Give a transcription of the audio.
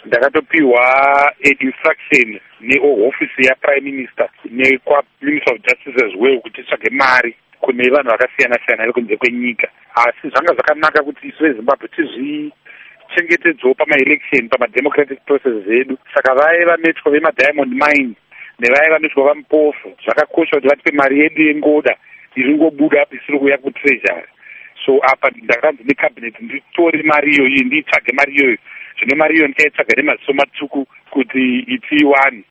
ndakatopiwa instruction neofisi yaprime minister nekwaminister of justice as well kuti tsvage mari kune vanhu vakasiyana-siyana vari kunze kwenyika. Asi zvanga zvakanaka kuti isu vezimbabwe tizvichengetedzewo pamaelection, pamademocratic process edu. Saka vaiva metwa vemadiamond mine nevaiva metwa vamupofu zvakakosha kuti vatipe mari yedu yengoda iri ngobuda isiri kuuya kutreasury. So apa ndakanzi necabinet nditore mari iyoyi, nditsvage mari iyoyo. Zvino mari iyoyo ndikaitsvaga nemaziso matsvuku kuti itiwane.